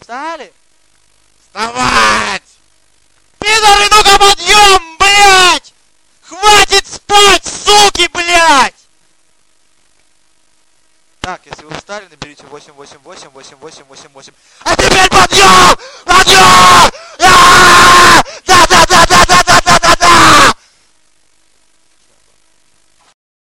Встали? Вставать! Пидоры, ну-ка подъем, блядь! Хватит спать, суки, блядь! Так, если вы встали, наберите 888-8888. А теперь подъем! Подъем!